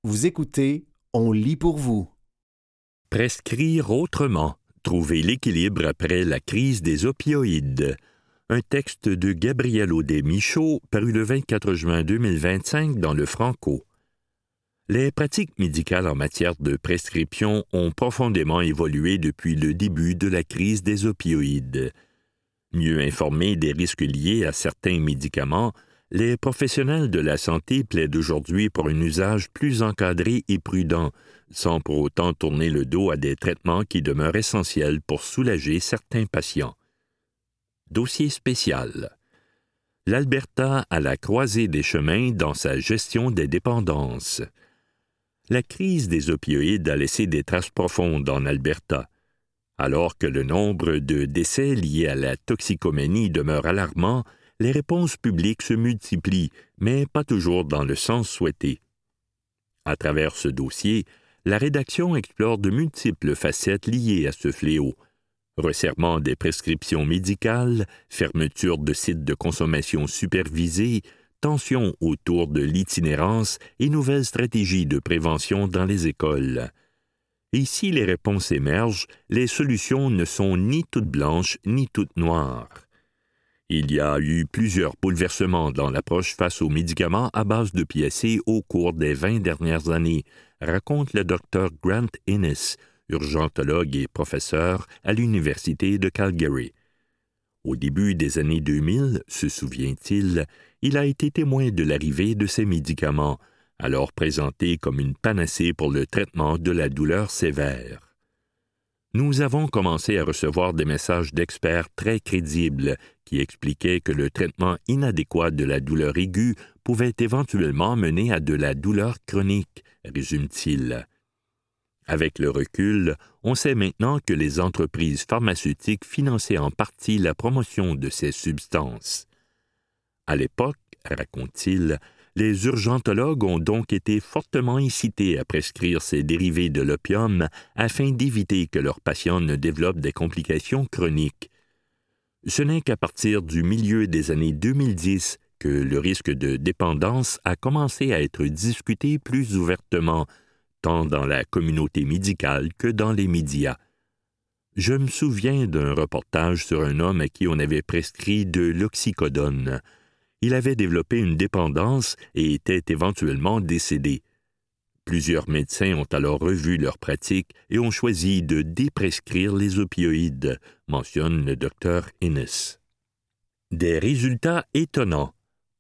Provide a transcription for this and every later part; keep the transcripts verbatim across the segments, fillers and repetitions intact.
Vous écoutez, on lit pour vous. Prescrire autrement. Trouver l'équilibre après la crise des opioïdes. Un texte de Gabriel Audet-Michaud, paru le vingt-quatre juin deux mille vingt-cinq dans le Franco. Les pratiques médicales en matière de prescription ont profondément évolué depuis le début de la crise des opioïdes. Mieux informés des risques liés à certains médicaments, les professionnels de la santé plaident aujourd'hui pour un usage plus encadré et prudent, sans pour autant tourner le dos à des traitements qui demeurent essentiels pour soulager certains patients. Dossier spécial. L'Alberta à la croisée des chemins dans sa gestion des dépendances. La crise des opioïdes a laissé des traces profondes en Alberta. Alors que le nombre de décès liés à la toxicomanie demeure alarmant, les réponses publiques se multiplient, mais pas toujours dans le sens souhaité. À travers ce dossier, la rédaction explore de multiples facettes liées à ce fléau. Resserrement des prescriptions médicales, fermeture de sites de consommation supervisés, tensions autour de l'itinérance et nouvelles stratégies de prévention dans les écoles. Et si les réponses émergent, les solutions ne sont ni toutes blanches ni toutes noires. Il y a eu plusieurs bouleversements dans l'approche face aux médicaments à base d'opiacés au cours des vingt dernières années, raconte le docteur Grant Innes, urgentologue et professeur à l'Université de Calgary. Au début des années deux mille, se souvient-il, il a été témoin de l'arrivée de ces médicaments, alors présentés comme une panacée pour le traitement de la douleur sévère. Nous avons commencé à recevoir des messages d'experts très crédibles qui expliquaient que le traitement inadéquat de la douleur aiguë pouvait éventuellement mener à de la douleur chronique, résume-t-il. Avec le recul, on sait maintenant que les entreprises pharmaceutiques finançaient en partie la promotion de ces substances. À l'époque, raconte-t-il, les urgentologues ont donc été fortement incités à prescrire ces dérivés de l'opium afin d'éviter que leurs patients ne développent des complications chroniques. Ce n'est qu'à partir du milieu des années deux mille dix que le risque de dépendance a commencé à être discuté plus ouvertement, tant dans la communauté médicale que dans les médias. Je me souviens d'un reportage sur un homme à qui on avait prescrit de l'oxycodone. Il avait développé une dépendance et était éventuellement décédé. Plusieurs médecins ont alors revu leur pratique et ont choisi de déprescrire les opioïdes, mentionne le docteur Innes. Des résultats étonnants.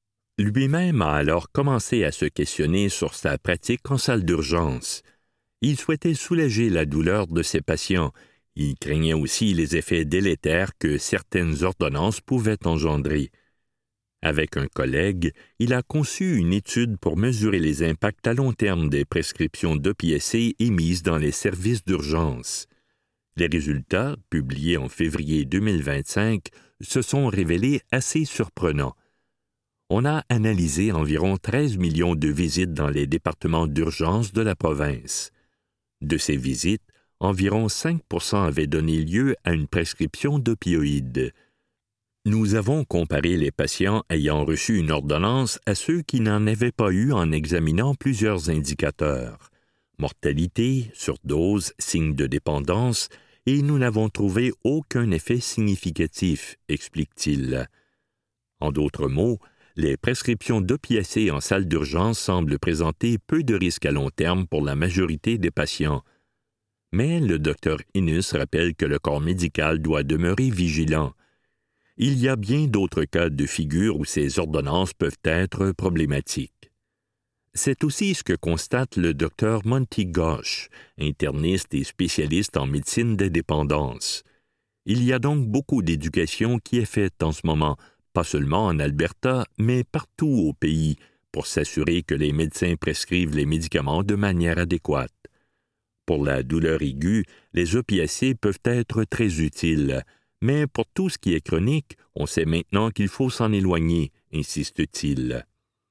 Lui-même a alors commencé à se questionner sur sa pratique en salle d'urgence. Il souhaitait soulager la douleur de ses patients. Il craignait aussi les effets délétères que certaines ordonnances pouvaient engendrer. Avec un collègue, il a conçu une étude pour mesurer les impacts à long terme des prescriptions d'opiacés émises dans les services d'urgence. Les résultats, publiés en février deux mille vingt-cinq, se sont révélés assez surprenants. On a analysé environ treize millions de visites dans les départements d'urgence de la province. De ces visites, environ cinq pour cent avaient donné lieu à une prescription d'opioïdes. Nous avons comparé les patients ayant reçu une ordonnance à ceux qui n'en avaient pas eu en examinant plusieurs indicateurs. Mortalité, surdose, signes de dépendance, et nous n'avons trouvé aucun effet significatif, explique-t-il. En d'autres mots, les prescriptions d'opiacés en salle d'urgence semblent présenter peu de risques à long terme pour la majorité des patients. Mais le docteur Innes rappelle que le corps médical doit demeurer vigilant. Il y a bien d'autres cas de figure où ces ordonnances peuvent être problématiques. C'est aussi ce que constate le docteur Monty Ghosh, interniste et spécialiste en médecine des dépendances. Il y a donc beaucoup d'éducation qui est faite en ce moment, pas seulement en Alberta, mais partout au pays, pour s'assurer que les médecins prescrivent les médicaments de manière adéquate. Pour la douleur aiguë, les opiacés peuvent être très utiles. Mais pour tout ce qui est chronique, on sait maintenant qu'il faut s'en éloigner, insiste-t-il.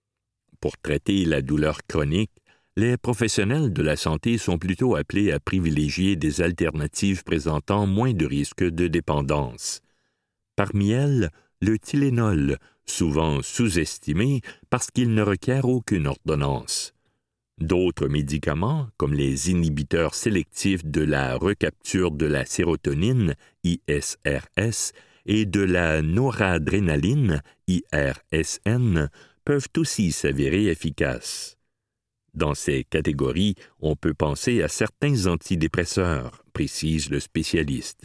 Pour traiter la douleur chronique, les professionnels de la santé sont plutôt appelés à privilégier des alternatives présentant moins de risques de dépendance. Parmi elles, le Tylenol, souvent sous-estimé parce qu'il ne requiert aucune ordonnance. D'autres médicaments, comme les inhibiteurs sélectifs de la recapture de la sérotonine, I S R S, et de la noradrénaline, I R S N, peuvent aussi s'avérer efficaces. Dans ces catégories, on peut penser à certains antidépresseurs, précise le spécialiste.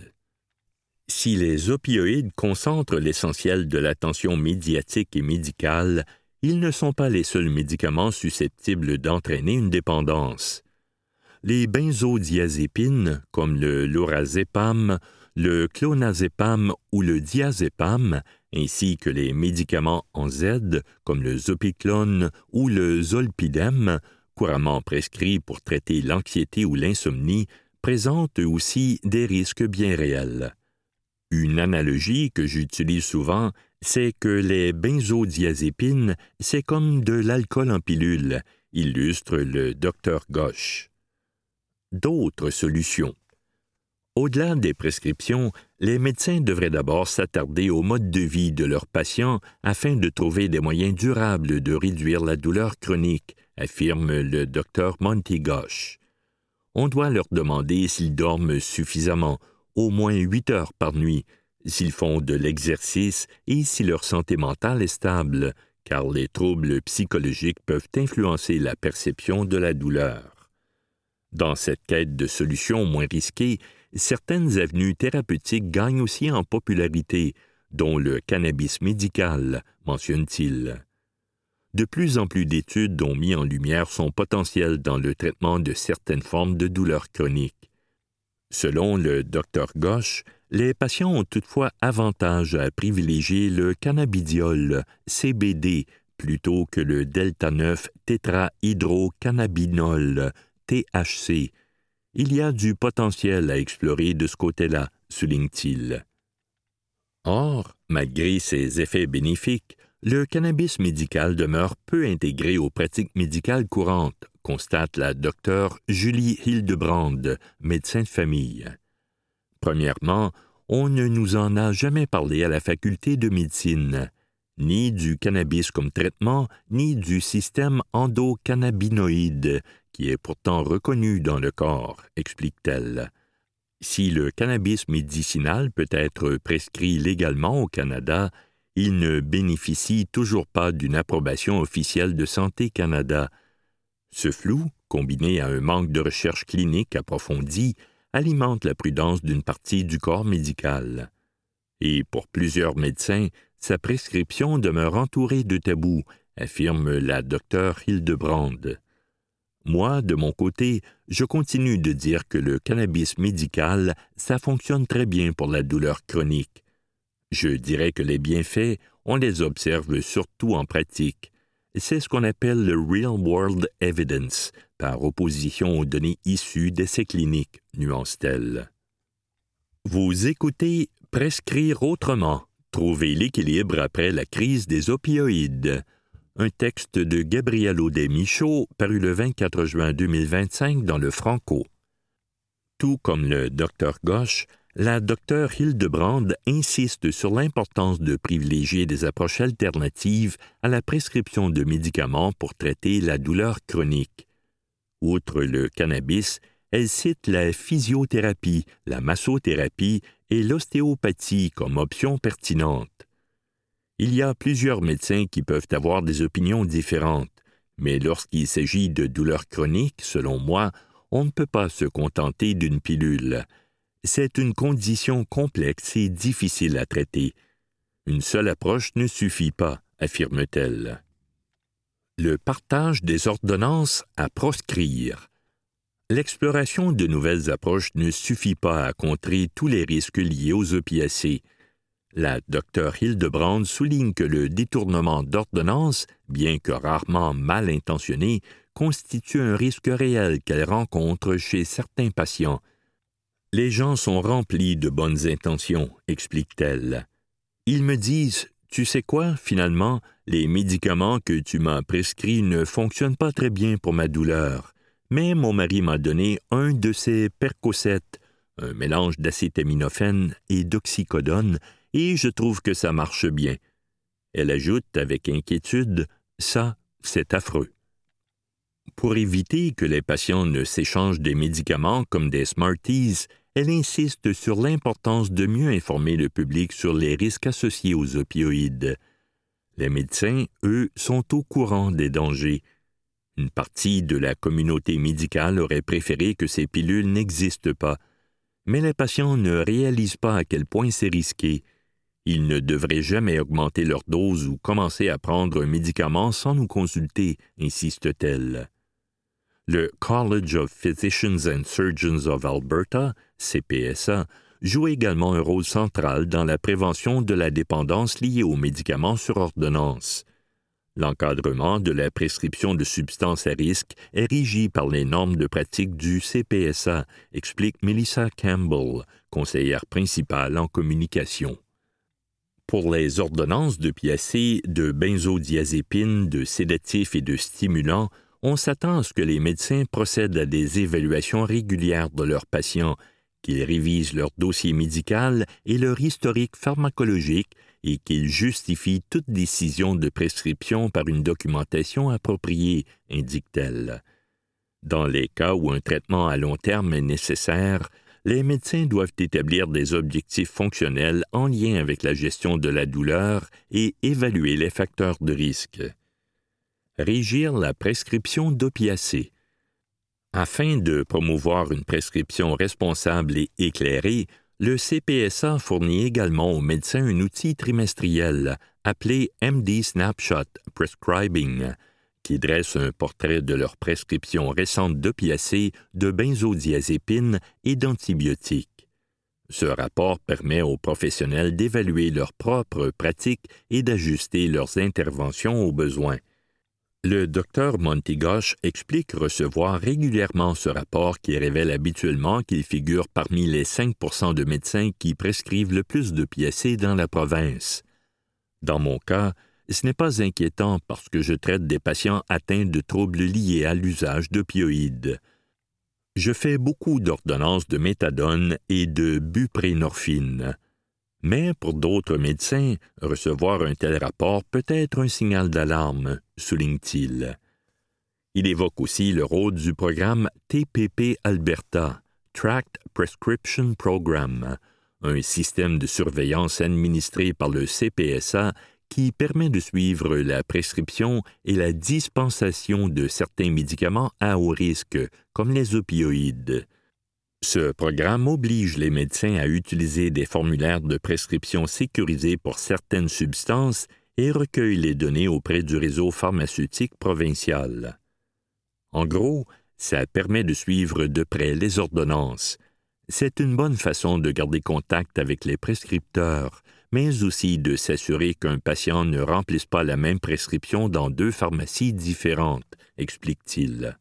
Si les opioïdes concentrent l'essentiel de l'attention médiatique et médicale, ils ne sont pas les seuls médicaments susceptibles d'entraîner une dépendance. Les benzodiazépines, comme le lorazépam, le clonazépam ou le diazépam, ainsi que les médicaments en Z, comme le zopiclone ou le zolpidem, couramment prescrits pour traiter l'anxiété ou l'insomnie, présentent eux aussi des risques bien réels. Une analogie que j'utilise souvent, c'est que les benzodiazépines, c'est comme de l'alcool en pilule, illustre le docteur Ghosh. D'autres solutions. Au-delà des prescriptions, les médecins devraient d'abord s'attarder au mode de vie de leurs patients afin de trouver des moyens durables de réduire la douleur chronique, affirme le docteur Monty Ghosh. On doit leur demander s'ils dorment suffisamment, au moins huit heures par nuit, s'ils font de l'exercice et si leur santé mentale est stable, car les troubles psychologiques peuvent influencer la perception de la douleur. Dans cette quête de solutions moins risquées, certaines avenues thérapeutiques gagnent aussi en popularité, dont le cannabis médical, mentionne-t-il. De plus en plus d'études ont mis en lumière son potentiel dans le traitement de certaines formes de douleurs chroniques. Selon le docteur Ghosh, les patients ont toutefois avantage à privilégier le cannabidiol, C B D, plutôt que le delta neuf tétrahydrocannabinol, T H C. Il y a du potentiel à explorer de ce côté-là, souligne-t-il. Or, malgré ses effets bénéfiques, le cannabis médical demeure peu intégré aux pratiques médicales courantes, constate la docteure Julie Hildebrand, médecin de famille. Premièrement, on ne nous en a jamais parlé à la faculté de médecine, ni du cannabis comme traitement, ni du système endocannabinoïde, qui est pourtant reconnu dans le corps, explique-t-elle. Si le cannabis médicinal peut être prescrit légalement au Canada, il ne bénéficie toujours pas d'une approbation officielle de Santé Canada. Ce flou, combiné à un manque de recherche clinique approfondie, alimente la prudence d'une partie du corps médical. Et pour plusieurs médecins, sa prescription demeure entourée de tabous, affirme la docteure Hildebrand. Moi, de mon côté, je continue de dire que le cannabis médical, ça fonctionne très bien pour la douleur chronique. Je dirais que les bienfaits, on les observe surtout en pratique. C'est ce qu'on appelle le real-world evidence, par opposition aux données issues d'essais cliniques, nuance-t-elle. Vous écoutez Prescrire autrement, trouver l'équilibre après la crise des opioïdes. Un texte de Gabriel Audet-Michaud, paru le vingt-quatre juin deux mille vingt-cinq dans le Franco. Tout comme le docteur Ghosh, la docteure Hildebrand insiste sur l'importance de privilégier des approches alternatives à la prescription de médicaments pour traiter la douleur chronique. Outre le cannabis, elle cite la physiothérapie, la massothérapie et l'ostéopathie comme options pertinentes. Il y a plusieurs médecins qui peuvent avoir des opinions différentes, mais lorsqu'il s'agit de douleurs chroniques, selon moi, on ne peut pas se contenter d'une pilule. C'est une condition complexe et difficile à traiter. Une seule approche ne suffit pas, affirme-t-elle. Le partage des ordonnances à proscrire. L'exploration de nouvelles approches ne suffit pas à contrer tous les risques liés aux opiacés. La docteure Hildebrand souligne que le détournement d'ordonnances, bien que rarement mal intentionné, constitue un risque réel qu'elle rencontre chez certains patients. Les gens sont remplis de bonnes intentions, explique-t-elle. Ils me disent, tu sais quoi, finalement, les médicaments que tu m'as prescrits ne fonctionnent pas très bien pour ma douleur. Mais mon mari m'a donné un de ces Percocet, un mélange d'acétaminophène et d'oxycodone, et je trouve que ça marche bien. Elle ajoute avec inquiétude, ça, c'est affreux. Pour éviter que les patients ne s'échangent des médicaments comme des Smarties, elle insiste sur l'importance de mieux informer le public sur les risques associés aux opioïdes. Les médecins, eux, sont au courant des dangers. Une partie de la communauté médicale aurait préféré que ces pilules n'existent pas, mais les patients ne réalisent pas à quel point c'est risqué. Ils ne devraient jamais augmenter leur dose ou commencer à prendre un médicament sans nous consulter, insiste-t-elle. Le College of Physicians and Surgeons of Alberta, C P S A, joue également un rôle central dans la prévention de la dépendance liée aux médicaments sur ordonnance. L'encadrement de la prescription de substances à risque est régi par les normes de pratique du C P S A, explique Melissa Campbell, conseillère principale en communication. Pour les ordonnances d'opiacés, de benzodiazépines, de sédatifs et de stimulants, on s'attend à ce que les médecins procèdent à des évaluations régulières de leurs patients, qu'ils révisent leur dossier médical et leur historique pharmacologique et qu'ils justifient toute décision de prescription par une documentation appropriée, indique-t-elle. Dans les cas où un traitement à long terme est nécessaire, les médecins doivent établir des objectifs fonctionnels en lien avec la gestion de la douleur et évaluer les facteurs de risque. Régir la prescription d'opiacés. Afin de promouvoir une prescription responsable et éclairée, le C P S A fournit également aux médecins un outil trimestriel appelé M D Snapshot Prescribing, qui dresse un portrait de leur prescription récente d'opiacés, de benzodiazépines et d'antibiotiques. Ce rapport permet aux professionnels d'évaluer leurs propres pratiques et d'ajuster leurs interventions aux besoins. Le docteur Montegosh explique recevoir régulièrement ce rapport qui révèle habituellement qu'il figure parmi les cinq pour cent de médecins qui prescrivent le plus d'opiacés dans la province. Dans mon cas, ce n'est pas inquiétant parce que je traite des patients atteints de troubles liés à l'usage d'opioïdes. Je fais beaucoup d'ordonnances de méthadone et de buprénorphine. Mais pour d'autres médecins, recevoir un tel rapport peut être un signal d'alarme, souligne-t-il. Il évoque aussi le rôle du programme T P P Alberta, Tracked Prescription Program, un système de surveillance administré par le C P S A qui permet de suivre la prescription et la dispensation de certains médicaments à haut risque, comme les opioïdes. Ce programme oblige les médecins à utiliser des formulaires de prescription sécurisés pour certaines substances et recueille les données auprès du réseau pharmaceutique provincial. En gros, ça permet de suivre de près les ordonnances. C'est une bonne façon de garder contact avec les prescripteurs, mais aussi de s'assurer qu'un patient ne remplisse pas la même prescription dans deux pharmacies différentes, explique-t-il.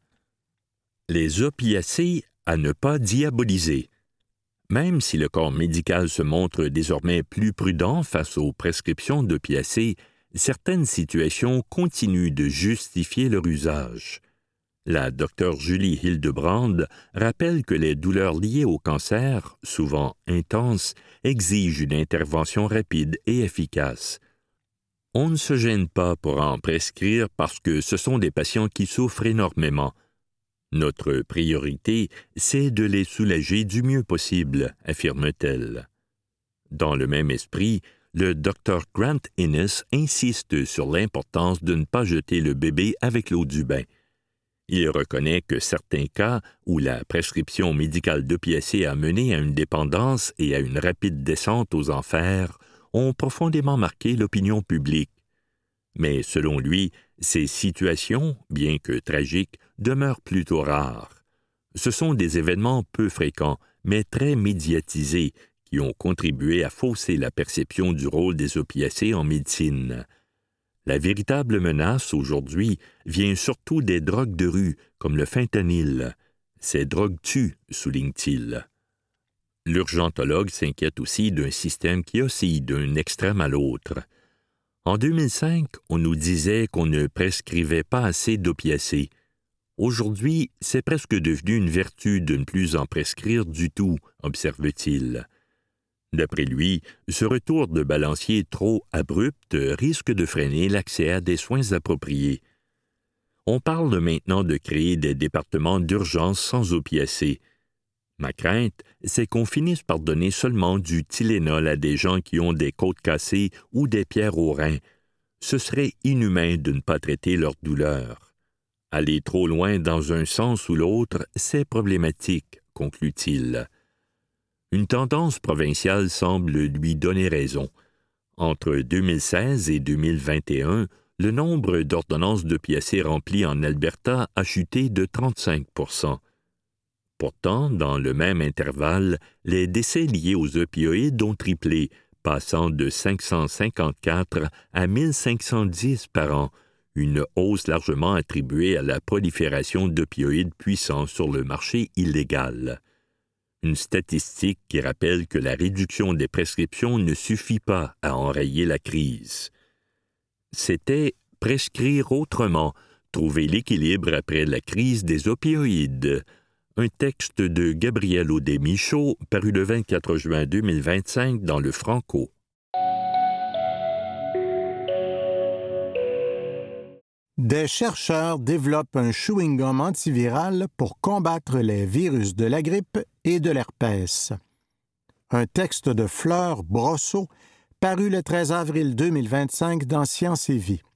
Les opiacés à ne pas diaboliser. Même si le corps médical se montre désormais plus prudent face aux prescriptions d'opiacés, certaines situations continuent de justifier leur usage. La docteure Julie Hildebrand rappelle que les douleurs liées au cancer, souvent intenses, exigent une intervention rapide et efficace. On ne se gêne pas pour en prescrire parce que ce sont des patients qui souffrent énormément. Notre priorité, c'est de les soulager du mieux possible, affirme-t-elle. Dans le même esprit, le docteur Grant Innes insiste sur l'importance de ne pas jeter le bébé avec l'eau du bain. Il reconnaît que certains cas où la prescription médicale d'opiacés a mené à une dépendance et à une rapide descente aux enfers ont profondément marqué l'opinion publique. Mais selon lui, ces situations, bien que tragiques, demeurent plutôt rares. Ce sont des événements peu fréquents, mais très médiatisés, qui ont contribué à fausser la perception du rôle des opiacés en médecine. La véritable menace, aujourd'hui, vient surtout des drogues de rue, comme le fentanyl. Ces drogues tuent, souligne-t-il. L'urgentologue s'inquiète aussi d'un système qui oscille d'un extrême à l'autre. En deux mille cinq, on nous disait qu'on ne prescrivait pas assez d'opiacés. Aujourd'hui, c'est presque devenu une vertu de ne plus en prescrire du tout, observe-t-il. D'après lui, ce retour de balancier trop abrupt risque de freiner l'accès à des soins appropriés. On parle maintenant de créer des départements d'urgence sans opiacés. Ma crainte, c'est qu'on finisse par donner seulement du Tylenol à des gens qui ont des côtes cassées ou des pierres aux reins. Ce serait inhumain de ne pas traiter leur douleur. Aller trop loin dans un sens ou l'autre, c'est problématique, conclut-il. Une tendance provinciale semble lui donner raison. Entre deux mille seize et deux mille vingt et un, le nombre d'ordonnances d'opiacés remplies en Alberta a chuté de trente-cinq pour cent. Pourtant, dans le même intervalle, les décès liés aux opioïdes ont triplé, passant de cinq cent cinquante-quatre à mille cinq cent dix par an, une hausse largement attribuée à la prolifération d'opioïdes puissants sur le marché illégal. Une statistique qui rappelle que la réduction des prescriptions ne suffit pas à enrayer la crise. C'était « Prescrire autrement, trouver l'équilibre après la crise des opioïdes », un texte de Gabriel Audet-Michaud paru le vingt-quatre juin deux mille vingt-cinq dans le Franco. Des chercheurs développent un chewing-gum antiviral pour combattre les virus de la grippe et de l'herpès. Un texte de Fleur Brosseau paru le treize avril deux mille vingt-cinq dans Science et Vie.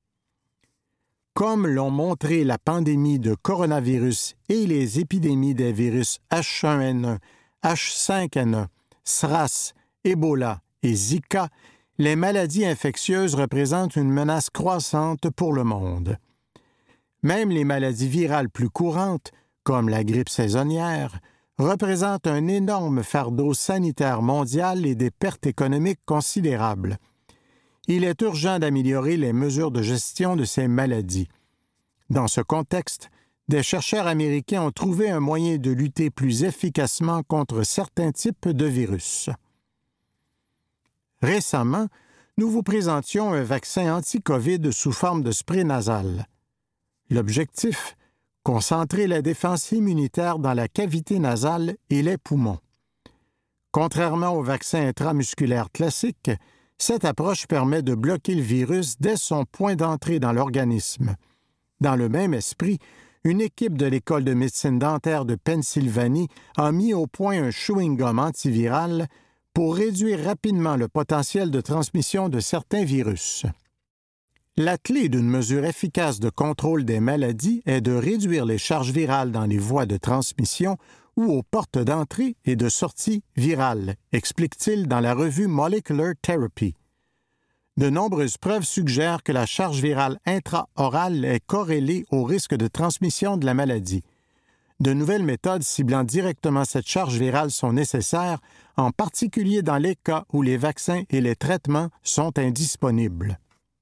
Comme l'ont montré la pandémie de coronavirus et les épidémies des virus H un N un, H cinq N un, SRAS, Ebola et Zika, les maladies infectieuses représentent une menace croissante pour le monde. Même les maladies virales plus courantes, comme la grippe saisonnière, représentent un énorme fardeau sanitaire mondial et des pertes économiques considérables. Il est urgent d'améliorer les mesures de gestion de ces maladies. Dans ce contexte, des chercheurs américains ont trouvé un moyen de lutter plus efficacement contre certains types de virus. Récemment, nous vous présentions un vaccin anti-COVID sous forme de spray nasal. L'objectif, concentrer la défense immunitaire dans la cavité nasale et les poumons. Contrairement au vaccin intramusculaire classique, cette approche permet de bloquer le virus dès son point d'entrée dans l'organisme. Dans le même esprit, une équipe de l'École de médecine dentaire de Pennsylvanie a mis au point un chewing-gum antiviral pour réduire rapidement le potentiel de transmission de certains virus. La clé d'une mesure efficace de contrôle des maladies est de réduire les charges virales dans les voies de transmission ou aux portes d'entrée et de sortie virales, explique-t-il dans la revue Molecular Therapy. De nombreuses preuves suggèrent que la charge virale intra-orale est corrélée au risque de transmission de la maladie. De nouvelles méthodes ciblant directement cette charge virale sont nécessaires, en particulier dans les cas où les vaccins et les traitements sont indisponibles.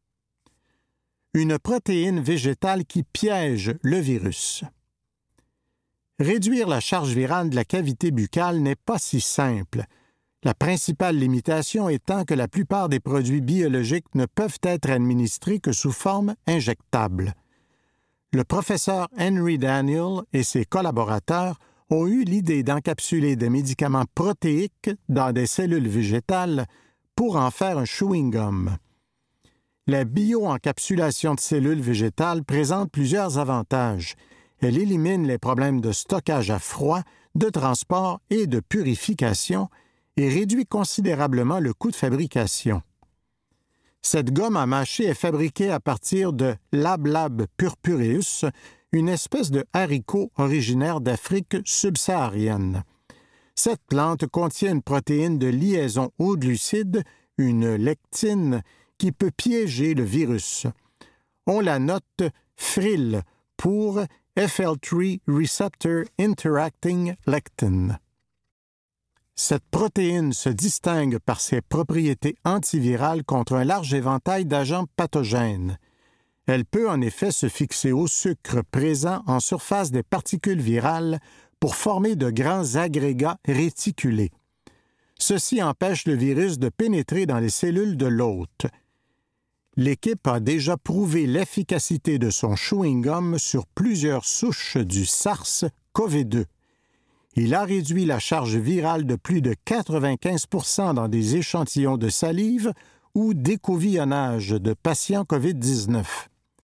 Une protéine végétale qui piège le virus. Réduire la charge virale de la cavité buccale n'est pas si simple, la principale limitation étant que la plupart des produits biologiques ne peuvent être administrés que sous forme injectable. Le professeur Henry Daniel et ses collaborateurs ont eu l'idée d'encapsuler des médicaments protéiques dans des cellules végétales pour en faire un chewing-gum. La bio-encapsulation de cellules végétales présente plusieurs avantages. Elle élimine les problèmes de stockage à froid, de transport et de purification et réduit considérablement le coût de fabrication. Cette gomme à mâcher est fabriquée à partir de Lablab purpureus, une espèce de haricot originaire d'Afrique subsaharienne. Cette plante contient une protéine de liaison haut glucide, une lectine, qui peut piéger le virus. On la note F R I L pour F L trois Receptor Interacting Lectin. Cette protéine se distingue par ses propriétés antivirales contre un large éventail d'agents pathogènes. Elle peut en effet se fixer au sucre présent en surface des particules virales pour former de grands agrégats réticulés. Ceci empêche le virus de pénétrer dans les cellules de l'hôte. L'équipe a déjà prouvé l'efficacité de son chewing-gum sur plusieurs souches du SARS-C o V deux. Il a réduit la charge virale de plus de quatre-vingt-quinze pour cent dans des échantillons de salive ou d'écouvillonnage de patients covid dix-neuf.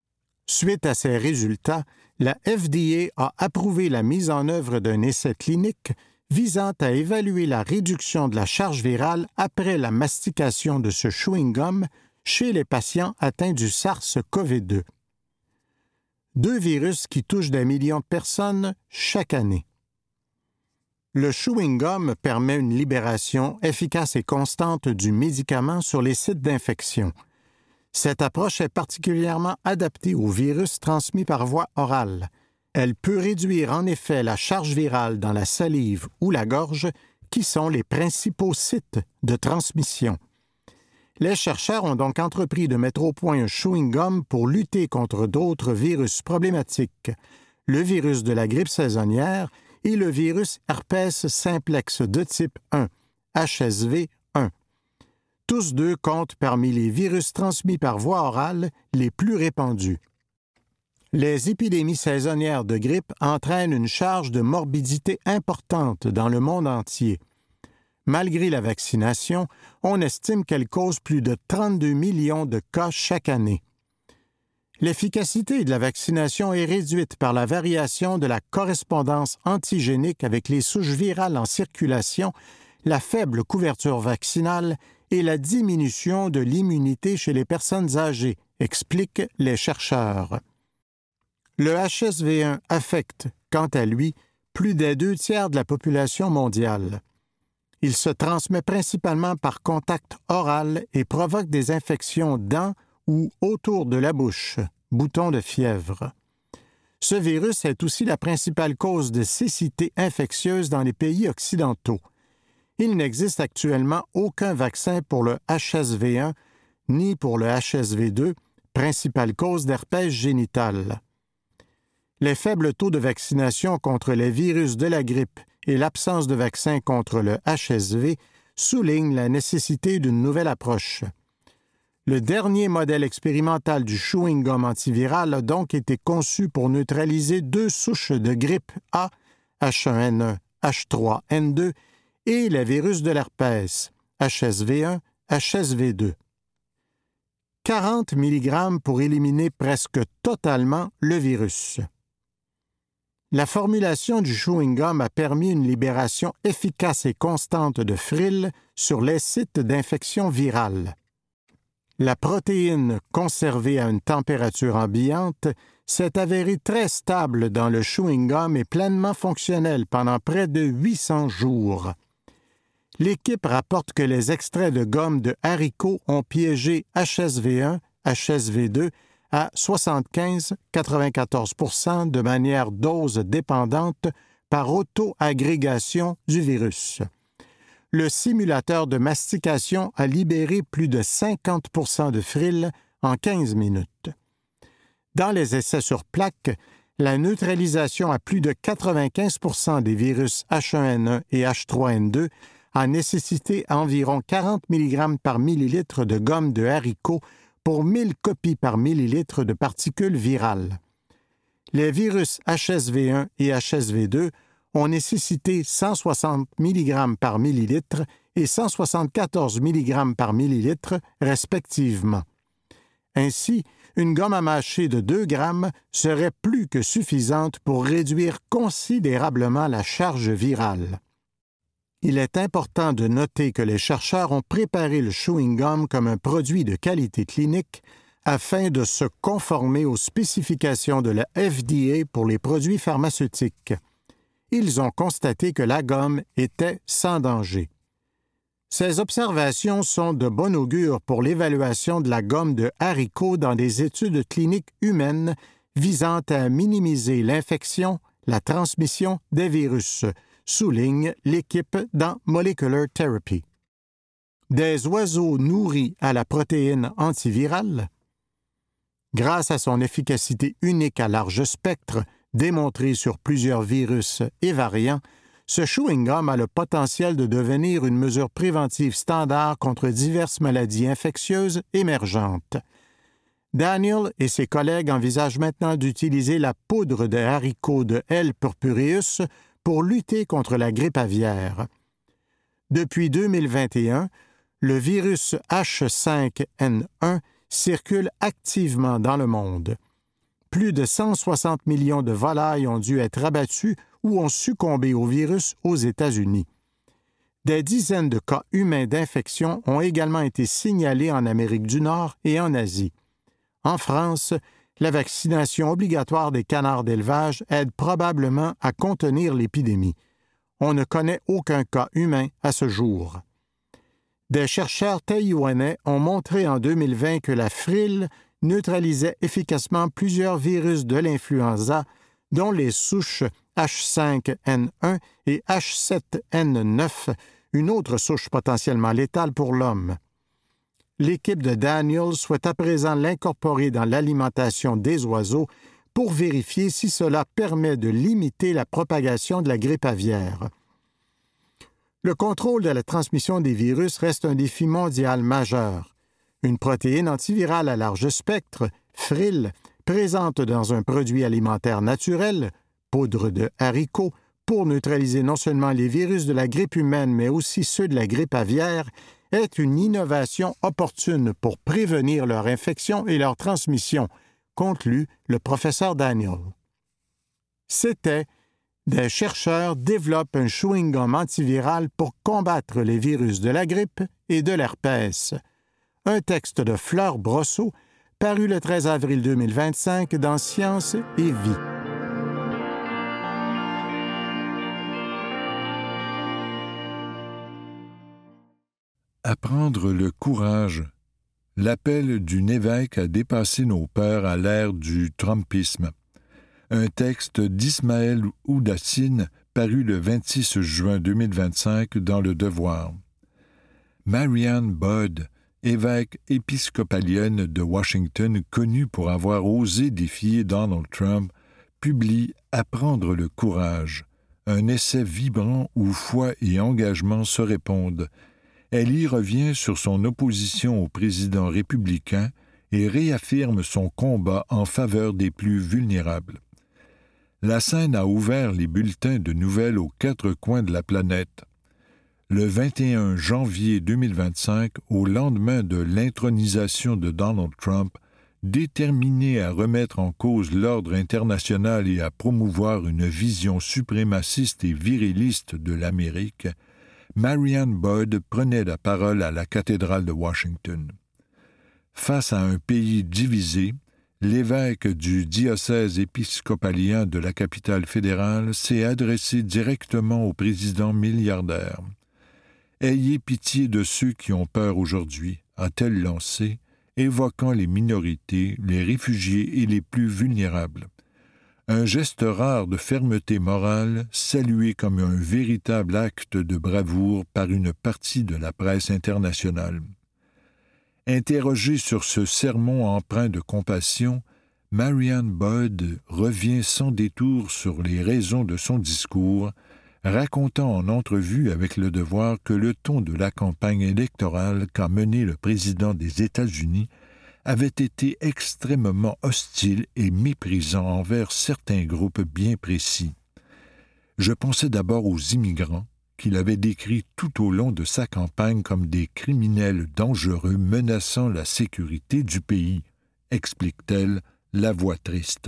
Suite à ces résultats, la F D A a approuvé la mise en œuvre d'un essai clinique visant à évaluer la réduction de la charge virale après la mastication de ce chewing-gum chez les patients atteints du SARS-C o V deux. Deux virus qui touchent des millions de personnes chaque année. Le chewing-gum permet une libération efficace et constante du médicament sur les sites d'infection. Cette approche est particulièrement adaptée aux virus transmis par voie orale. Elle peut réduire en effet la charge virale dans la salive ou la gorge, qui sont les principaux sites de transmission. Les chercheurs ont donc entrepris de mettre au point un chewing-gum pour lutter contre d'autres virus problématiques, le virus de la grippe saisonnière et le virus herpès simplex de type un, H S V un. Tous deux comptent parmi les virus transmis par voie orale les plus répandus. Les épidémies saisonnières de grippe entraînent une charge de morbidité importante dans le monde entier. Malgré la vaccination, on estime qu'elle cause plus de trente-deux millions de cas chaque année. L'efficacité de la vaccination est réduite par la variation de la correspondance antigénique avec les souches virales en circulation, la faible couverture vaccinale et la diminution de l'immunité chez les personnes âgées, expliquent les chercheurs. Le H S V un affecte, quant à lui, plus des deux tiers de la population mondiale. Il se transmet principalement par contact oral et provoque des infections dans ou autour de la bouche, boutons de fièvre. Ce virus est aussi la principale cause de cécité infectieuse dans les pays occidentaux. Il n'existe actuellement aucun vaccin pour le H S V un ni pour le H S V deux, principale cause d'herpès génital. Les faibles taux de vaccination contre les virus de la grippe et l'absence de vaccin contre le H S V soulignent la nécessité d'une nouvelle approche. Le dernier modèle expérimental du chewing-gum antiviral a donc été conçu pour neutraliser deux souches de grippe A, H un N un, H trois N deux, et les virus de l'herpès, H S V un, H S V deux. quarante milligrammes pour éliminer presque totalement le virus. La formulation du chewing-gum a permis une libération efficace et constante de frilles sur les sites d'infection virale. La protéine conservée à une température ambiante s'est avérée très stable dans le chewing-gum et pleinement fonctionnelle pendant près de huit cents jours. L'équipe rapporte que les extraits de gomme de haricots ont piégé H S V un, H S V deux à soixante-quinze à quatre-vingt-quatorze pour cent de manière dose dépendante par auto-agrégation du virus. Le simulateur de mastication a libéré plus de cinquante pour cent de frilles en quinze minutes. Dans les essais sur plaque, la neutralisation à plus de quatre-vingt-quinze pour cent des virus H un N un et H trois N deux a nécessité environ quarante milligrammes par millilitre de gomme de haricot pour mille copies par millilitre de particules virales. Les virus H S V un et H S V deux ont nécessité cent soixante milligrammes par millilitre et cent soixante-quatorze milligrammes par millilitre, respectivement. Ainsi, une gomme à mâcher de deux grammes serait plus que suffisante pour réduire considérablement la charge virale. Il est important de noter que les chercheurs ont préparé le chewing-gum comme un produit de qualité clinique afin de se conformer aux spécifications de la F D A pour les produits pharmaceutiques. Ils ont constaté que la gomme était sans danger. Ces observations sont de bon augure pour l'évaluation de la gomme de haricot dans des études cliniques humaines visant à minimiser l'infection, la transmission des virus, souligne l'équipe dans Molecular Therapy. Des oiseaux nourris à la protéine antivirale. Grâce à son efficacité unique à large spectre, démontrée sur plusieurs virus et variants, ce chewing-gum a le potentiel de devenir une mesure préventive standard contre diverses maladies infectieuses émergentes. Daniel et ses collègues envisagent maintenant d'utiliser la poudre de haricots de L. purpureus pour lutter contre la grippe aviaire. Depuis deux mille vingt et un, le virus H cinq N un circule activement dans le monde. Plus de cent soixante millions de volailles ont dû être abattues ou ont succombé au virus aux États-Unis. Des dizaines de cas humains d'infection ont également été signalés en Amérique du Nord et en Asie. En France, la vaccination obligatoire des canards d'élevage aide probablement à contenir l'épidémie. On ne connaît aucun cas humain à ce jour. Des chercheurs taïwanais ont montré en deux mille vingt que la frille neutralisait efficacement plusieurs virus de l'influenza, dont les souches H cinq N un et H sept N neuf, une autre souche potentiellement létale pour l'homme. L'équipe de Daniels souhaite à présent l'incorporer dans l'alimentation des oiseaux pour vérifier si cela permet de limiter la propagation de la grippe aviaire. Le contrôle de la transmission des virus reste un défi mondial majeur. Une protéine antivirale à large spectre, frille, présente dans un produit alimentaire naturel, poudre de haricots, pour neutraliser non seulement les virus de la grippe humaine, mais aussi ceux de la grippe aviaire, est une innovation opportune pour prévenir leur infection et leur transmission, conclut le professeur Daniel. C'était « Des chercheurs développent un chewing-gum antiviral pour combattre les virus de la grippe et de l'herpès », un texte de Fleur Brosseau, paru le treize avril deux mille vingt-cinq dans Science et Vie. Apprendre le courage. L'appel d'une évêque à dépasser nos peurs à l'ère du Trumpisme. Un texte d'Ismaël Oudassine paru le vingt-six juin deux mille vingt-cinq dans Le Devoir. Marianne Budd, évêque épiscopalienne de Washington connue pour avoir osé défier Donald Trump, publie « Apprendre le courage », un essai vibrant où foi et engagement se répondent. Elle y revient sur son opposition au président républicain et réaffirme son combat en faveur des plus vulnérables. La scène a ouvert les bulletins de nouvelles aux quatre coins de la planète. Le vingt et un janvier deux mille vingt-cinq, au lendemain de l'intronisation de Donald Trump, déterminé à remettre en cause l'ordre international et à promouvoir une vision suprémaciste et viriliste de l'Amérique, Marianne Budd prenait la parole à la cathédrale de Washington. Face à un pays divisé, l'évêque du diocèse épiscopalien de la capitale fédérale s'est adressé directement au président milliardaire. « Ayez pitié de ceux qui ont peur aujourd'hui », a-t-elle lancé, évoquant les minorités, les réfugiés et les plus vulnérables. Un geste rare de fermeté morale, salué comme un véritable acte de bravoure par une partie de la presse internationale. Interrogée sur ce sermon empreint de compassion, Marianne Budd revient sans détour sur les raisons de son discours, racontant en entrevue avec Le Devoir que le ton de la campagne électorale qu'a menée le président des États-Unis avait été extrêmement hostile et méprisant envers certains groupes bien précis. Je pensais d'abord aux immigrants, qu'il avait décrits tout au long de sa campagne comme des criminels dangereux menaçant la sécurité du pays, explique-t-elle, la voix triste.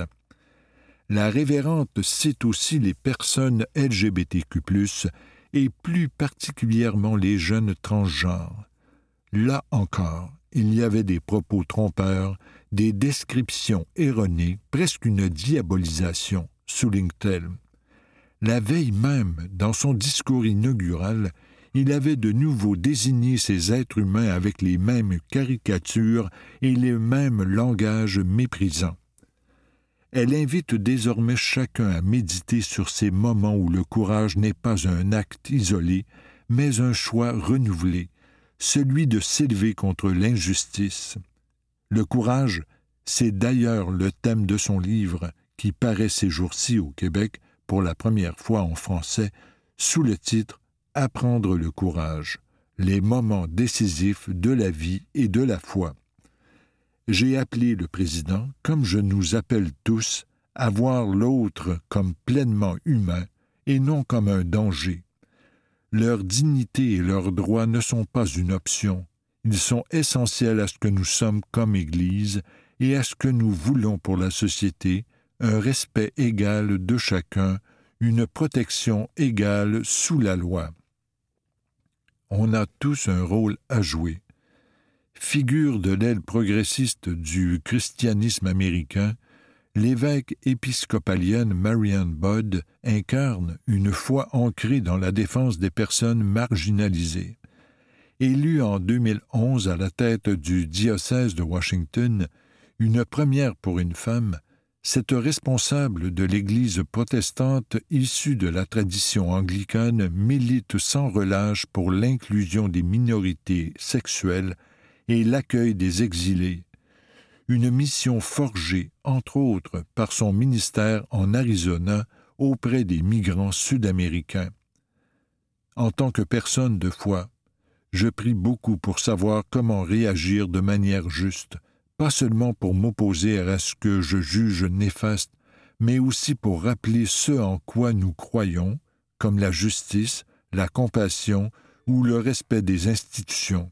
La révérende cite aussi les personnes L G B T Q plus, et plus particulièrement les jeunes transgenres. Là encore, il y avait des propos trompeurs, des descriptions erronées, presque une diabolisation, souligne-t-elle. La veille même, dans son discours inaugural, il avait de nouveau désigné ces êtres humains avec les mêmes caricatures et les mêmes langages méprisants. Elle invite désormais chacun à méditer sur ces moments où le courage n'est pas un acte isolé, mais un choix renouvelé, celui de s'élever contre l'injustice. Le courage, c'est d'ailleurs le thème de son livre, qui paraît ces jours-ci au Québec, pour la première fois en français, sous le titre « Apprendre le courage, les moments décisifs de la vie et de la foi ». J'ai appelé le président, comme je nous appelle tous, à voir l'autre comme pleinement humain et non comme un danger. Leur dignité et leurs droits ne sont pas une option. Ils sont essentiels à ce que nous sommes comme Église et à ce que nous voulons pour la société, un respect égal de chacun, une protection égale sous la loi. On a tous un rôle à jouer. Figure de l'aile progressiste du christianisme américain, l'évêque épiscopalienne Marianne Budd incarne une foi ancrée dans la défense des personnes marginalisées. Élue en deux mille onze à la tête du diocèse de Washington, une première pour une femme, cette responsable de l'Église protestante issue de la tradition anglicane milite sans relâche pour l'inclusion des minorités sexuelles et l'accueil des exilés, une mission forgée, entre autres, par son ministère en Arizona auprès des migrants sud-américains. En tant que personne de foi, je prie beaucoup pour savoir comment réagir de manière juste, pas seulement pour m'opposer à ce que je juge néfaste, mais aussi pour rappeler ce en quoi nous croyons, comme la justice, la compassion ou le respect des institutions.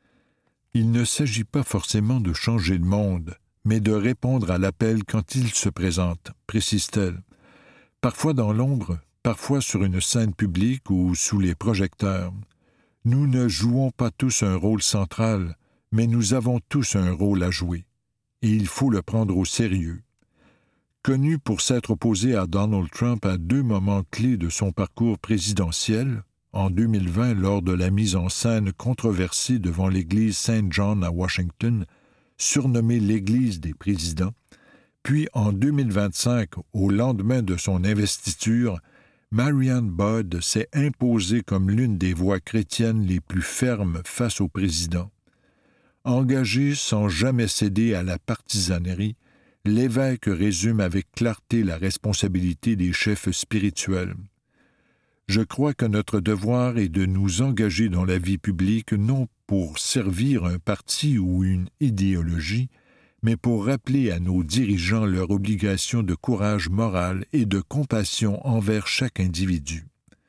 Il ne s'agit pas forcément de changer le monde, mais de répondre à l'appel quand il se présente, précise-t-elle. Parfois dans l'ombre, parfois sur une scène publique ou sous les projecteurs. Nous ne jouons pas tous un rôle central, mais nous avons tous un rôle à jouer, et il faut le prendre au sérieux. Connu pour s'être opposé à Donald Trump à deux moments clés de son parcours présidentiel, en deux mille vingt lors de la mise en scène controversée devant l'église Saint John à Washington, surnommée l'Église des présidents, puis en deux mille vingt-cinq, au lendemain de son investiture, Marianne Budd s'est imposée comme l'une des voix chrétiennes les plus fermes face au président. Engagé sans jamais céder à la partisanerie, l'évêque résume avec clarté la responsabilité des chefs spirituels. Je crois que notre devoir est de nous engager dans la vie publique non pour servir un parti ou une idéologie, mais pour rappeler à nos dirigeants leur obligation de courage moral et de compassion envers chaque individu.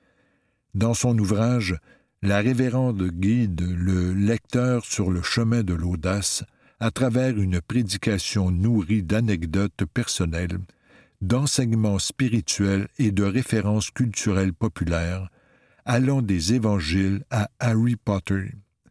Dans son ouvrage, la révérende guide le lecteur sur le chemin de l'audace à travers une prédication nourrie d'anecdotes personnelles, d'enseignements spirituels et de références culturelles populaires, allant des évangiles à Harry Potter.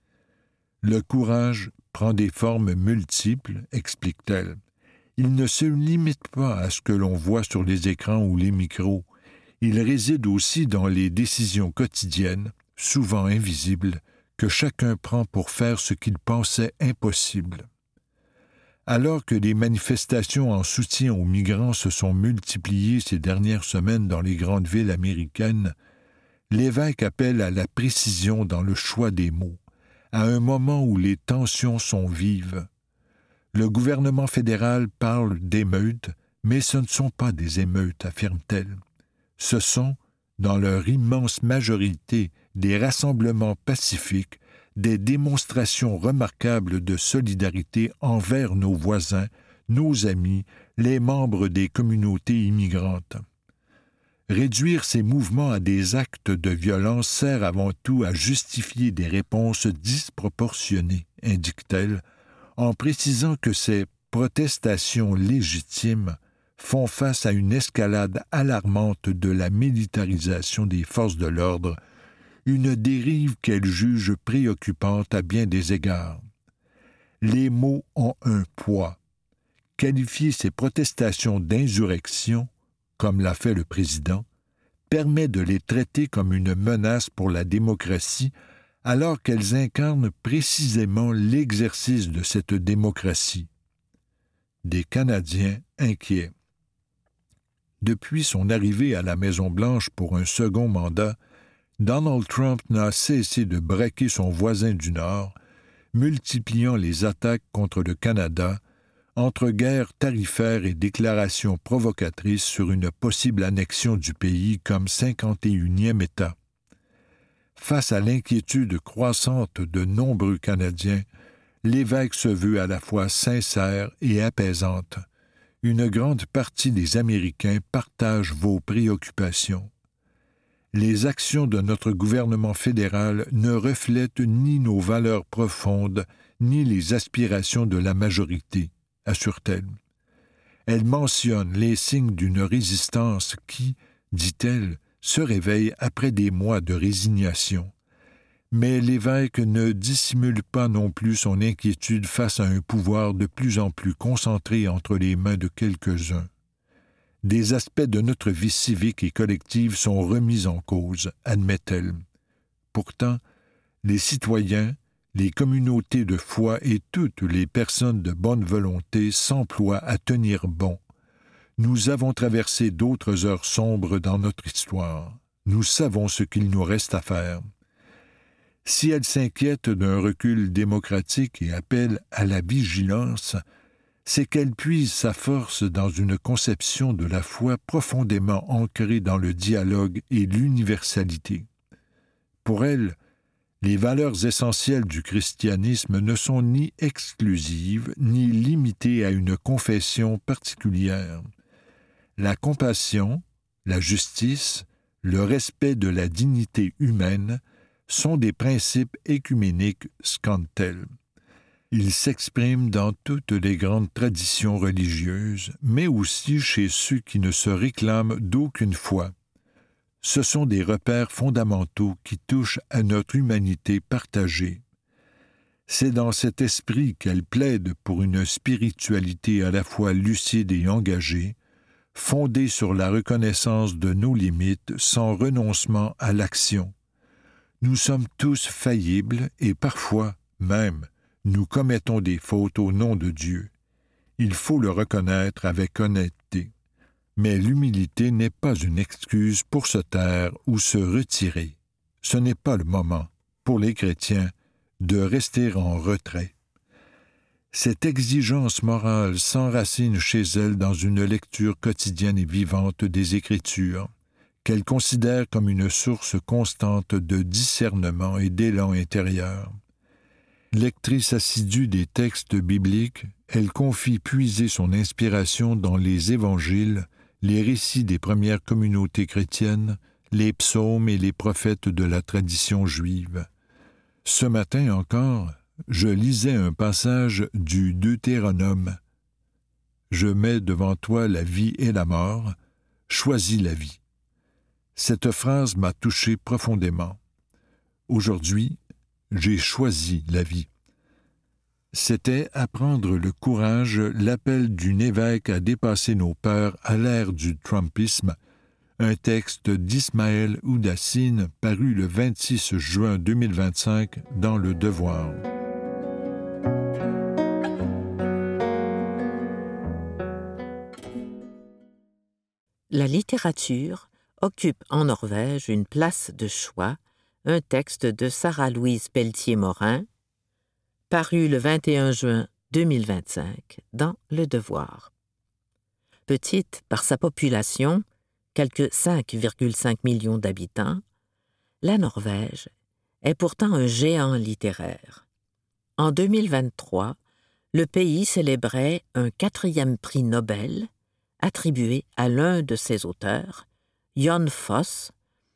Le courage prend des formes multiples, explique-t-elle. Il ne se limite pas à ce que l'on voit sur les écrans ou les micros. Il réside aussi dans les décisions quotidiennes, souvent invisibles, que chacun prend pour faire ce qu'il pensait impossible. Alors que les manifestations en soutien aux migrants se sont multipliées ces dernières semaines dans les grandes villes américaines, l'évêque appelle à la précision dans le choix des mots, à un moment où les tensions sont vives. Le gouvernement fédéral parle d'émeutes, mais ce ne sont pas des émeutes, affirme-t-elle. Ce sont, dans leur immense majorité, des rassemblements pacifiques, des démonstrations remarquables de solidarité envers nos voisins, nos amis, les membres des communautés immigrantes. Réduire ces mouvements à des actes de violence sert avant tout à justifier des réponses disproportionnées, indique-t-elle, en précisant que ces protestations légitimes font face à une escalade alarmante de la militarisation des forces de l'ordre, une dérive qu'elle juge préoccupante à bien des égards. Les mots ont un poids. Qualifier ces protestations d'insurrection, comme l'a fait le président, permet de les traiter comme une menace pour la démocratie, alors qu'elles incarnent précisément l'exercice de cette démocratie. Des Canadiens inquiets. Depuis son arrivée à la Maison-Blanche pour un second mandat, Donald Trump n'a cessé de braquer son voisin du Nord, multipliant les attaques contre le Canada, entre guerres tarifaires et déclarations provocatrices sur une possible annexion du pays comme cinquante et unième État. Face à l'inquiétude croissante de nombreux Canadiens, l'évêque se veut à la fois sincère et apaisante. Une grande partie des Américains partagent vos préoccupations. Les actions de notre gouvernement fédéral ne reflètent ni nos valeurs profondes, ni les aspirations de la majorité, assure-t-elle. Elle mentionne les signes d'une résistance qui, dit-elle, se réveille après des mois de résignation. Mais l'évêque ne dissimule pas non plus son inquiétude face à un pouvoir de plus en plus concentré entre les mains de quelques-uns. Des aspects de notre vie civique et collective sont remis en cause, admet-elle. Pourtant, les citoyens, les communautés de foi et toutes les personnes de bonne volonté s'emploient à tenir bon. Nous avons traversé d'autres heures sombres dans notre histoire. Nous savons ce qu'il nous reste à faire. Si elle s'inquiète d'un recul démocratique et appelle à la vigilance, c'est qu'elle puise sa force dans une conception de la foi profondément ancrée dans le dialogue et l'universalité. Pour elle, les valeurs essentielles du christianisme ne sont ni exclusives ni limitées à une confession particulière. La compassion, la justice, le respect de la dignité humaine sont des principes écuméniques, scande-t-elle. Ils s'expriment dans toutes les grandes traditions religieuses, mais aussi chez ceux qui ne se réclament d'aucune foi. Ce sont des repères fondamentaux qui touchent à notre humanité partagée. C'est dans cet esprit qu'elle plaide pour une spiritualité à la fois lucide et engagée, fondée sur la reconnaissance de nos limites sans renoncement à l'action. Nous sommes tous faillibles et parfois, même, nous commettons des fautes au nom de Dieu. Il faut le reconnaître avec honnêteté. Mais l'humilité n'est pas une excuse pour se taire ou se retirer. Ce n'est pas le moment, pour les chrétiens, de rester en retrait. Cette exigence morale s'enracine chez elle dans une lecture quotidienne et vivante des Écritures, qu'elle considère comme une source constante de discernement et d'élan intérieur. Lectrice assidue des textes bibliques, elle confie puiser son inspiration dans les évangiles, les récits des premières communautés chrétiennes, les psaumes et les prophètes de la tradition juive. Ce matin encore, je lisais un passage du Deutéronome. « Je mets devant toi la vie et la mort, choisis la vie. » Cette phrase m'a touché profondément. Aujourd'hui, j'ai choisi la vie. C'était apprendre le courage, l'appel d'une évêque à dépasser nos peurs à l'ère du Trumpisme, un texte d'Ismaël Oudassine paru le vingt-six juin deux mille vingt-cinq dans Le Devoir. La littérature occupe en Norvège une place de choix, un texte de Sarah-Louise Pelletier-Morin, paru le vingt et un juin deux mille vingt-cinq dans Le Devoir. Petite par sa population, quelques cinq virgule cinq millions d'habitants, la Norvège est pourtant un géant littéraire. En deux mille vingt-trois, le pays célébrait un quatrième prix Nobel attribué à l'un de ses auteurs, Jon Fosse,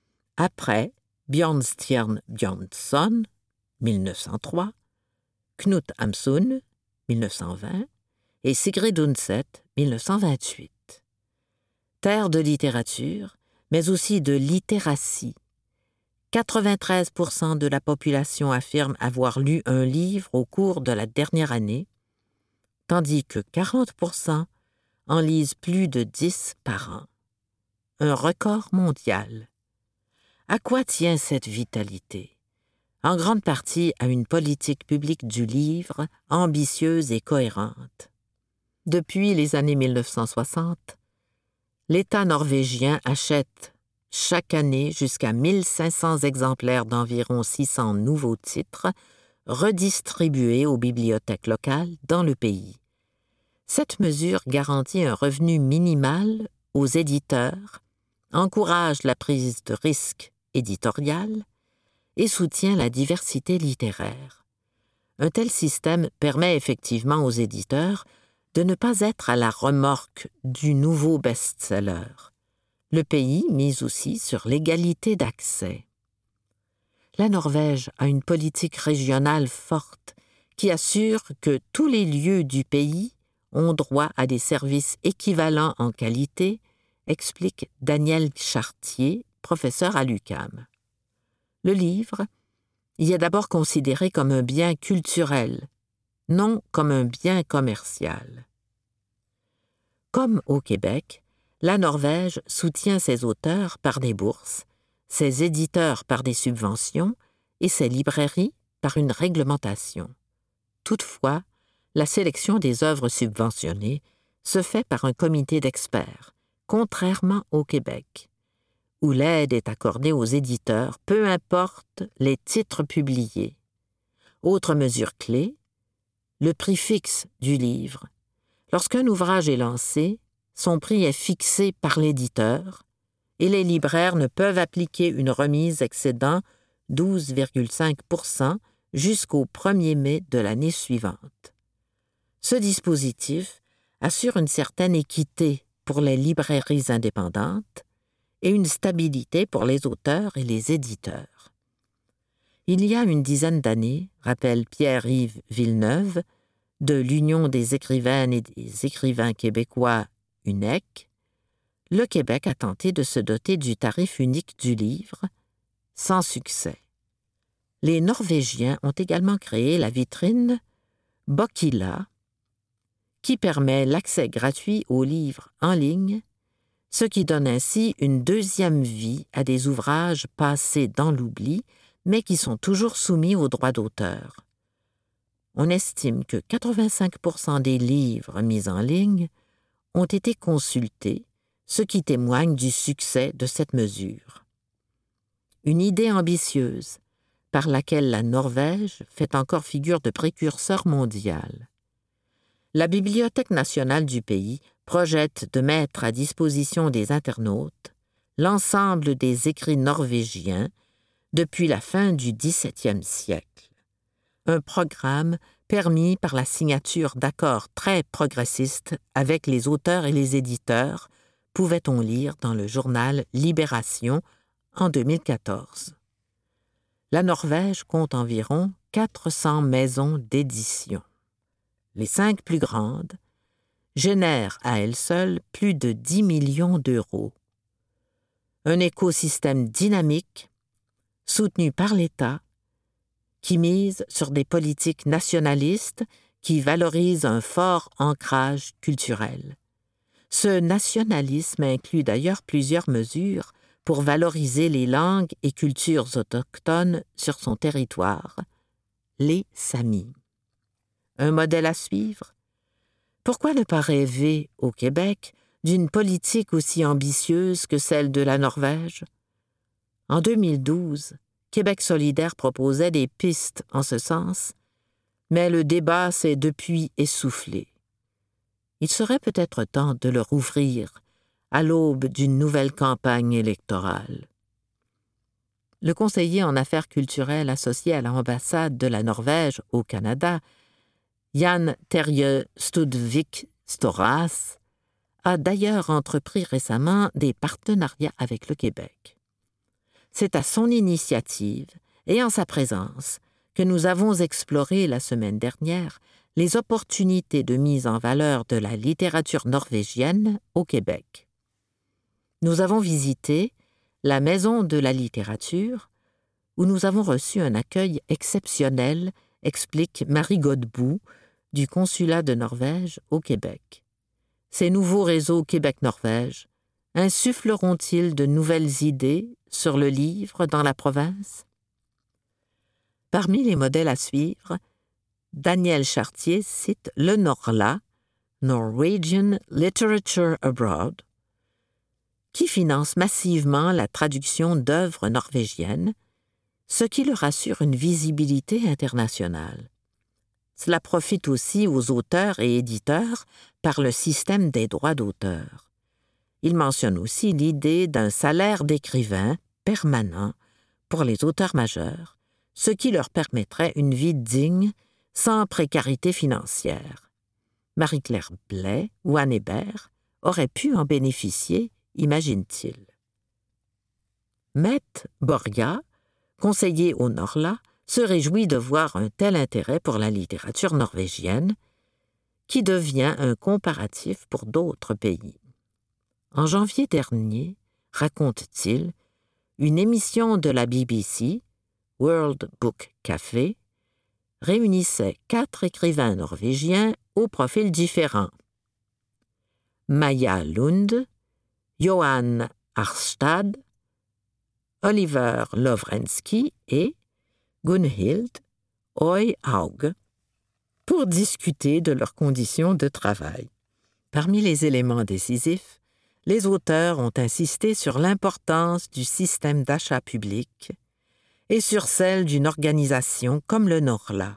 après Bjørnstjerne Bjørnson, mille neuf cent trois, Knut Hamsun, mille neuf cent vingt, et Sigrid Undset, mille neuf cent vingt-huit. Terre de littérature, mais aussi de littératie. quatre-vingt-treize pour cent de la population affirme avoir lu un livre au cours de la dernière année, tandis que quarante pour cent en lisent plus de dix par an. Un record mondial. À quoi tient cette vitalité? En grande partie à une politique publique du livre ambitieuse et cohérente. Depuis les années mille neuf cent soixante, l'État norvégien achète chaque année jusqu'à mille cinq cents exemplaires d'environ six cents nouveaux titres redistribués aux bibliothèques locales dans le pays. Cette mesure garantit un revenu minimal aux éditeurs, encourage la prise de risque éditorial et soutient la diversité littéraire. Un tel système permet effectivement aux éditeurs de ne pas être à la remorque du nouveau best-seller. Le pays mise aussi sur l'égalité d'accès. La Norvège a une politique régionale forte qui assure que tous les lieux du pays ont droit à des services équivalents en qualité, explique Daniel Chartier, professeur à l'U Q A M. Le livre y est d'abord considéré comme un bien culturel, non comme un bien commercial. Comme au Québec, la Norvège soutient ses auteurs par des bourses, ses éditeurs par des subventions et ses librairies par une réglementation. Toutefois, la sélection des œuvres subventionnées se fait par un comité d'experts, contrairement au Québec, où l'aide est accordée aux éditeurs, peu importe les titres publiés. Autre mesure clé, le prix fixe du livre. Lorsqu'un ouvrage est lancé, son prix est fixé par l'éditeur et les libraires ne peuvent appliquer une remise excédant douze virgule cinq pour cent jusqu'au premier mai de l'année suivante. Ce dispositif assure une certaine équité pour les librairies indépendantes et une stabilité pour les auteurs et les éditeurs. Il y a une dizaine d'années, rappelle Pierre-Yves Villeneuve, de l'Union des écrivaines et des écrivains québécois, U N E C, le Québec a tenté de se doter du tarif unique du livre, sans succès. Les Norvégiens ont également créé la vitrine Bokilla, qui permet l'accès gratuit aux livres en ligne, ce qui donne ainsi une deuxième vie à des ouvrages passés dans l'oubli, mais qui sont toujours soumis aux droits d'auteur. On estime que quatre-vingt-cinq pour cent des livres mis en ligne ont été consultés, ce qui témoigne du succès de cette mesure. Une idée ambitieuse, par laquelle la Norvège fait encore figure de précurseur mondial. La Bibliothèque nationale du pays projette de mettre à disposition des internautes l'ensemble des écrits norvégiens depuis la fin du dix-septième siècle. Un programme permis par la signature d'accords très progressistes avec les auteurs et les éditeurs, pouvait-on lire dans le journal Libération en deux mille quatorze. La Norvège compte environ quatre cents maisons d'édition. Les cinq plus grandes génèrent à elles seules plus de dix millions d'euros. Un écosystème dynamique, soutenu par l'État, qui mise sur des politiques nationalistes qui valorisent un fort ancrage culturel. Ce nationalisme inclut d'ailleurs plusieurs mesures pour valoriser les langues et cultures autochtones sur son territoire, les Samis. Un modèle à suivre? Pourquoi ne pas rêver, au Québec, d'une politique aussi ambitieuse que celle de la Norvège? En deux mille douze, Québec solidaire proposait des pistes en ce sens, mais le débat s'est depuis essoufflé. Il serait peut-être temps de le rouvrir à l'aube d'une nouvelle campagne électorale. Le conseiller en affaires culturelles associé à l'ambassade de la Norvège au Canada, Jan Terje Studvik Storas, a d'ailleurs entrepris récemment des partenariats avec le Québec. C'est à son initiative et en sa présence que nous avons exploré la semaine dernière les opportunités de mise en valeur de la littérature norvégienne au Québec. Nous avons visité la Maison de la littérature, où nous avons reçu un accueil exceptionnel, explique Marie Godbout, du Consulat de Norvège au Québec. Ces nouveaux réseaux Québec-Norvège insuffleront-ils de nouvelles idées sur le livre dans la province? Parmi les modèles à suivre, Daniel Chartier cite le NORLA, Norwegian Literature Abroad, qui finance massivement la traduction d'œuvres norvégiennes, ce qui leur assure une visibilité internationale. Cela profite aussi aux auteurs et éditeurs par le système des droits d'auteur. Il mentionne aussi l'idée d'un salaire d'écrivain permanent pour les auteurs majeurs, ce qui leur permettrait une vie digne sans précarité financière. Marie-Claire Blais ou Anne Hébert auraient pu en bénéficier, imagine-t-il. Mette Borga, conseiller au NORLA, se réjouit de voir un tel intérêt pour la littérature norvégienne, qui devient un comparatif pour d'autres pays. En janvier dernier, raconte-t-il, une émission de la B B C, World Book Café, réunissait quatre écrivains norvégiens aux profils différents. Maja Lund, Johan Arstad, Oliver Lovrenský et Gunhild Øyhaug pour discuter de leurs conditions de travail. Parmi les éléments décisifs, les auteurs ont insisté sur l'importance du système d'achat public et sur celle d'une organisation comme le Norla.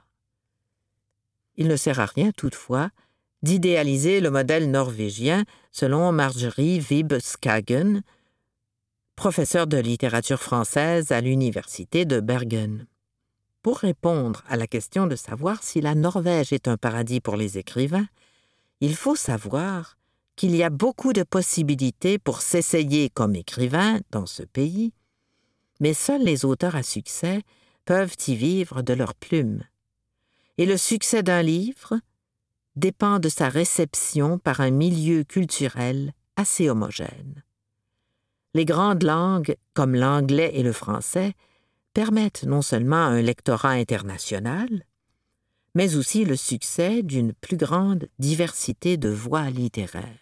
Il ne sert à rien, toutefois, d'idéaliser le modèle norvégien selon Marjorie Vibe Skagen, professeure de littérature française à l'université de Bergen. Pour répondre à la question de savoir si la Norvège est un paradis pour les écrivains, il faut savoir qu'il y a beaucoup de possibilités pour s'essayer comme écrivain dans ce pays, mais seuls les auteurs à succès peuvent y vivre de leur plume. Et le succès d'un livre dépend de sa réception par un milieu culturel assez homogène. Les grandes langues, comme l'anglais et le français, permettent non seulement un lectorat international, mais aussi le succès d'une plus grande diversité de voix littéraires.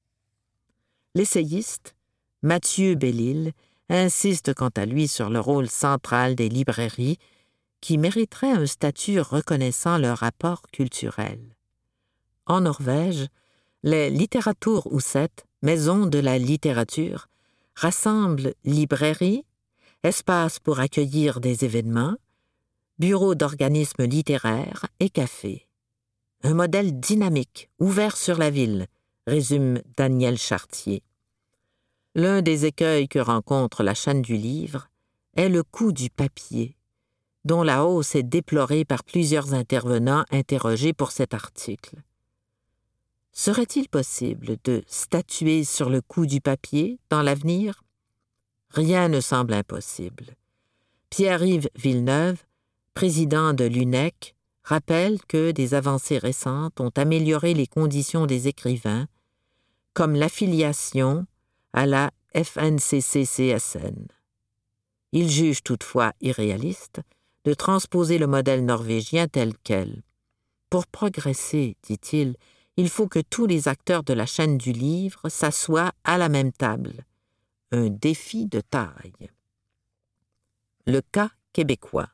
L'essayiste, Mathieu Bellil, insiste quant à lui sur le rôle central des librairies qui mériteraient un statut reconnaissant leur apport culturel. En Norvège, les Litteraturhuset, maisons de la littérature, rassemblent librairies, espaces pour accueillir des événements, bureaux d'organismes littéraires et cafés. Un modèle dynamique, ouvert sur la ville, résume Daniel Chartier. L'un des écueils que rencontre la chaîne du livre est le coût du papier, dont la hausse est déplorée par plusieurs intervenants interrogés pour cet article. Serait-il possible de statuer sur le coût du papier dans l'avenir? Rien ne semble impossible. Pierre-Yves Villeneuve, président de l'U N E C, rappelle que des avancées récentes ont amélioré les conditions des écrivains, comme l'affiliation à la F N C C C S N. Il juge toutefois irréaliste de transposer le modèle norvégien tel quel. Pour progresser, dit-il, il faut que tous les acteurs de la chaîne du livre s'assoient à la même table. Un défi de taille. Le cas québécois.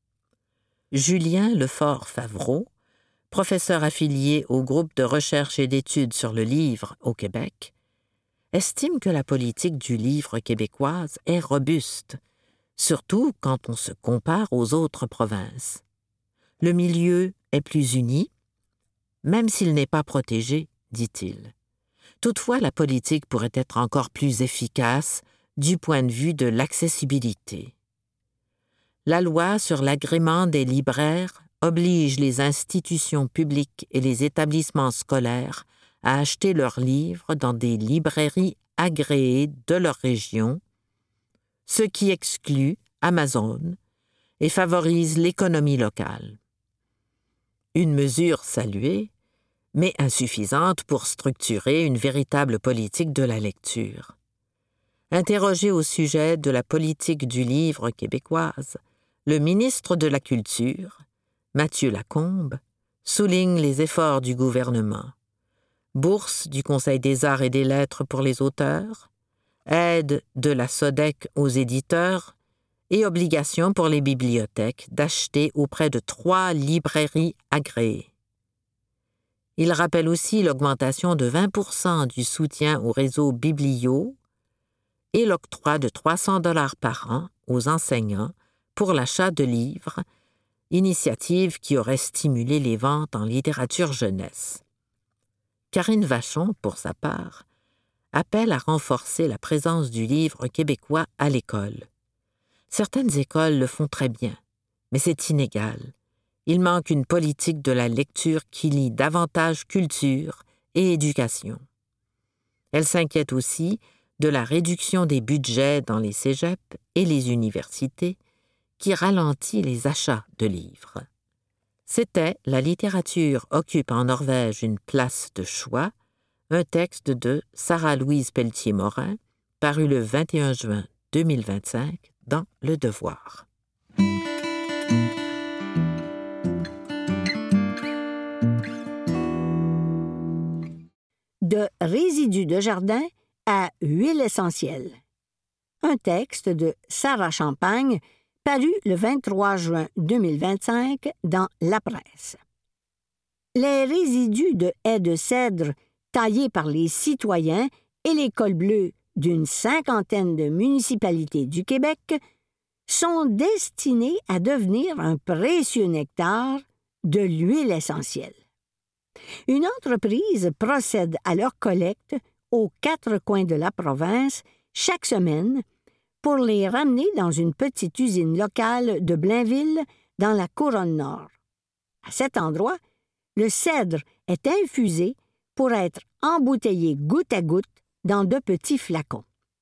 Julien Lefort-Favreau, professeur affilié au groupe de recherche et d'études sur le livre au Québec, estime que la politique du livre québécoise est robuste, surtout quand on se compare aux autres provinces. Le milieu est plus uni, même s'il n'est pas protégé, dit-il. Toutefois, la politique pourrait être encore plus efficace du point de vue de l'accessibilité. La loi sur l'agrément des libraires oblige les institutions publiques et les établissements scolaires à acheter leurs livres dans des librairies agréées de leur région, ce qui exclut Amazon et favorise l'économie locale. Une mesure saluée, mais insuffisante pour structurer une véritable politique de la lecture. Interrogé au sujet de la politique du livre québécoise, le ministre de la Culture, Mathieu Lacombe, souligne les efforts du gouvernement. Bourse du Conseil des arts et des lettres pour les auteurs, aide de la SODEC aux éditeurs et obligation pour les bibliothèques d'acheter auprès de trois librairies agréées. Il rappelle aussi l'augmentation de vingt pour cent du soutien au réseau Biblio et l'octroi de trois cents dollars par an aux enseignants pour l'achat de livres, initiative qui aurait stimulé les ventes en littérature jeunesse. Karine Vachon, pour sa part, appelle à renforcer la présence du livre québécois à l'école. Certaines écoles le font très bien, mais c'est inégal. Il manque une politique de la lecture qui lie davantage culture et éducation. Elle s'inquiète aussi de la réduction des budgets dans les cégeps et les universités qui ralentit les achats de livres. C'était « La littérature occupe en Norvège une place de choix », un texte de Sarah-Louise Pelletier-Morin, paru le vingt et un juin deux mille vingt-cinq dans Le Devoir. De résidus de jardin à huile essentielle. Un texte de Sarah Champagne, paru le vingt-trois juin deux mille vingt-cinq dans La Presse. Les résidus de haies de cèdre taillés par les citoyens et les cols bleus d'une cinquantaine de municipalités du Québec sont destinés à devenir un précieux nectar de l'huile essentielle. Une entreprise procède à leur collecte aux quatre coins de la province chaque semaine pour les ramener dans une petite usine locale de Blainville dans la Couronne Nord. À cet endroit, le cèdre est infusé pour être embouteillé goutte à goutte dans de petits flacons.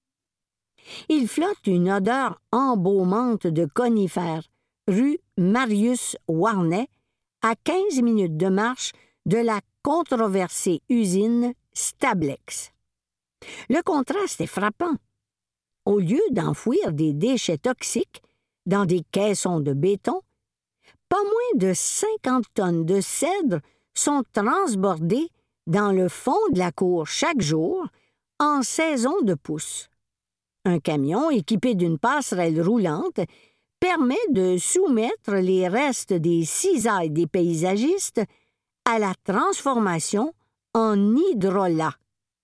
Il flotte une odeur embaumante de conifères, rue Marius-Warnet, à quinze minutes de marche de la controversée usine Stablex. Le contraste est frappant. Au lieu d'enfouir des déchets toxiques dans des caissons de béton, pas moins de cinquante tonnes de cèdre sont transbordées dans le fond de la cour chaque jour en saison de pousse. Un camion équipé d'une passerelle roulante permet de soumettre les restes des cisailles des paysagistes à la transformation en hydrolat.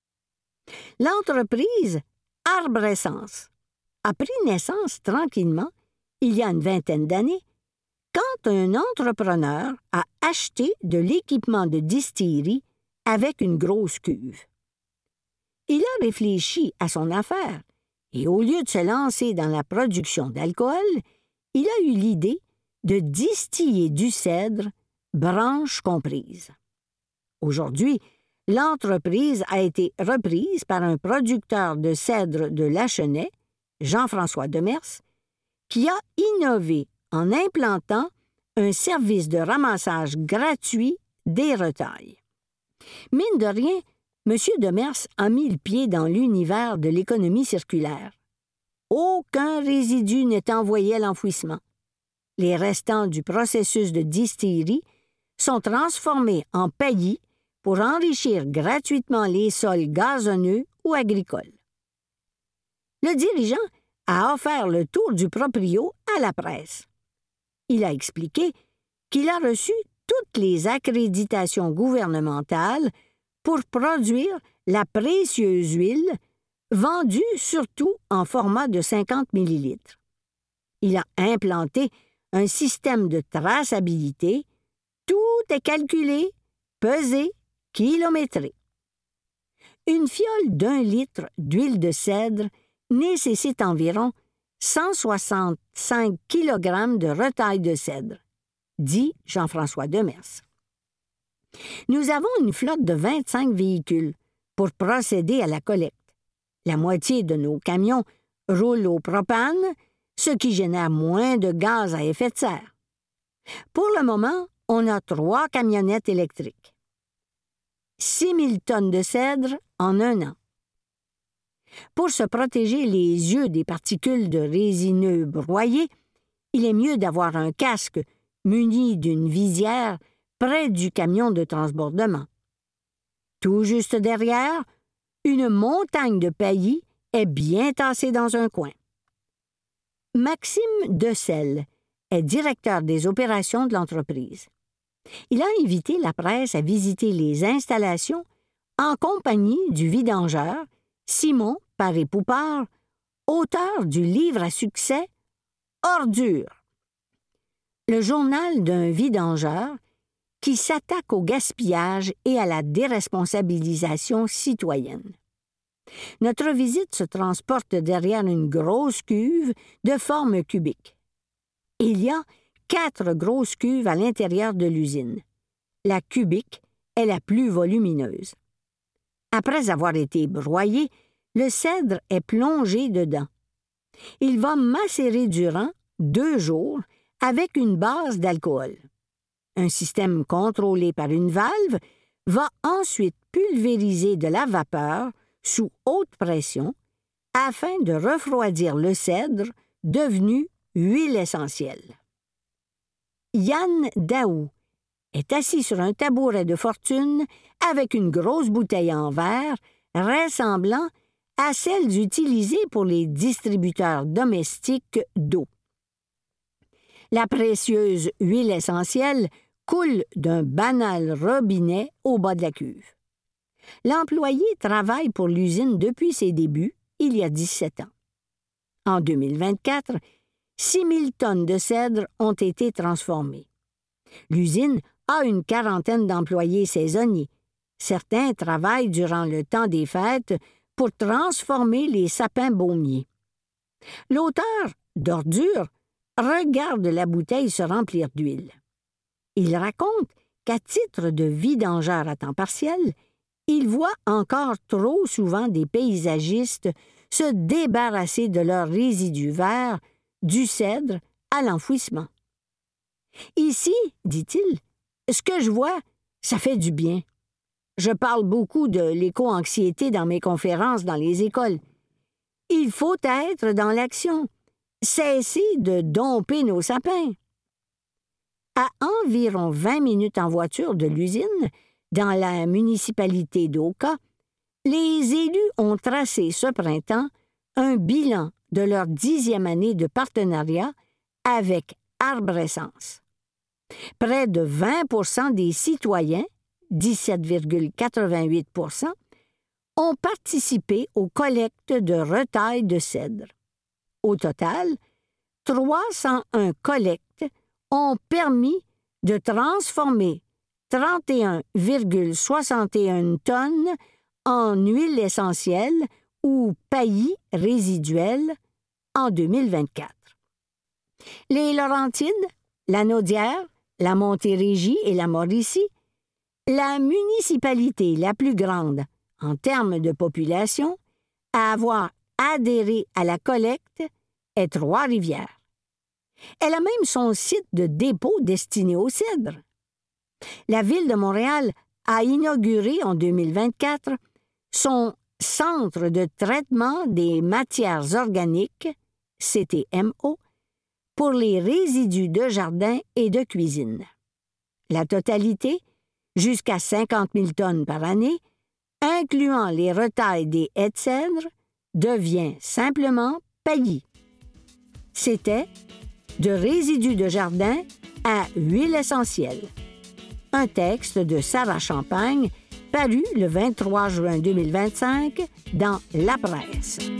L'entreprise Arbrescence a pris naissance tranquillement, il y a une vingtaine d'années, quand un entrepreneur a acheté de l'équipement de distillerie avec une grosse cuve. Il a réfléchi à son affaire et au lieu de se lancer dans la production d'alcool, il a eu l'idée de distiller du cèdre, branches comprises. Aujourd'hui, l'entreprise a été reprise par un producteur de cèdre de Lachenay, Jean-François Demers, qui a innové en implantant un service de ramassage gratuit des retailles. Mine de rien, M. Demers a mis le pied dans l'univers de l'économie circulaire. Aucun résidu n'est envoyé à l'enfouissement. Les restants du processus de distillerie sont transformés en paillis pour enrichir gratuitement les sols gazonneux ou agricoles. Le dirigeant a offert le tour du proprio à la presse. Il a expliqué qu'il a reçu toutes les accréditations gouvernementales pour produire la précieuse huile vendue surtout en format de cinquante millilitres. Il a implanté un système de traçabilité. Tout est calculé, pesé, kilométré. Une fiole d'un litre d'huile de cèdre nécessite environ cent soixante-cinq kilogrammes de retaille de cèdre, dit Jean-François Demers. Nous avons une flotte de vingt-cinq véhicules pour procéder à la collecte. La moitié de nos camions roulent au propane, ce qui génère moins de gaz à effet de serre. Pour le moment, on a trois camionnettes électriques. six mille tonnes de cèdre en un an. Pour se protéger les yeux des particules de résineux broyés, il est mieux d'avoir un casque muni d'une visière près du camion de transbordement. Tout juste derrière, une montagne de paillis est bien tassée dans un coin. Maxime Decelle est directeur des opérations de l'entreprise. Il a invité la presse à visiter les installations en compagnie du vidangeur Simon Paré-Poupard, auteur du livre à succès « Ordures », le journal d'un vidangeur qui s'attaque au gaspillage et à la déresponsabilisation citoyenne. Notre visite se transporte derrière une grosse cuve de forme cubique. Il y a quatre grosses cuves à l'intérieur de l'usine. La cubique est la plus volumineuse. Après avoir été broyé, le cèdre est plongé dedans. Il va macérer durant deux jours avec une base d'alcool. un système contrôlé par une valve, va ensuite pulvériser de la vapeur sous haute pression afin de refroidir le cèdre devenu huile essentielle. Yann Daou est assis sur un tabouret de fortune avec une grosse bouteille en verre ressemblant à celles utilisées pour les distributeurs domestiques d'eau. La précieuse huile essentielle coule d'un banal robinet au bas de la cuve. L'employé travaille pour l'usine depuis ses débuts, il y a dix-sept ans. En deux mille vingt-quatre, six mille tonnes de cèdre ont été transformées. L'usine a une quarantaine d'employés saisonniers. Certains travaillent durant le temps des fêtes pour transformer les sapins baumiers. L'auteur d'Ordures regarde la bouteille se remplir d'huile. Il raconte qu'à titre de vidangeur à temps partiel, il voit encore trop souvent des paysagistes se débarrasser de leurs résidus verts, du cèdre à l'enfouissement. Ici, dit-il, ce que je vois, ça fait du bien. Je parle beaucoup de l'éco-anxiété dans mes conférences dans les écoles. Il faut être dans l'action. Cesser de domper nos sapins. À environ vingt minutes en voiture de l'usine, dans la municipalité d'Oka, les élus ont tracé ce printemps un bilan de leur dixième année de partenariat avec Arborescence. Près de vingt pour cent des citoyens, dix-sept virgule quatre-vingt-huit pour cent, ont participé aux collectes de retailles de cèdre. Au total, trois cent un collectes ont permis de transformer trente et un virgule soixante et un tonnes en huile essentielle ou paillis résiduelle en deux mille vingt-quatre. Les Laurentides, la Naudière, la Montérégie et la Mauricie, la municipalité la plus grande en termes de population à avoir adhéré à la collecte est Trois-Rivières. Elle a même son site de dépôt destiné au cèdre. La Ville de Montréal a inauguré en deux mille vingt-quatre son Centre de traitement des matières organiques, C T M O, pour les résidus de jardin et de cuisine. La totalité, jusqu'à cinquante mille tonnes par année, incluant les retailles des haies de cèdre, devient simplement paillis. C'était de résidus de jardin à huile essentielle. Un texte de Sarah Champagne paru le vingt-trois juin deux mille vingt-cinq dans La Presse.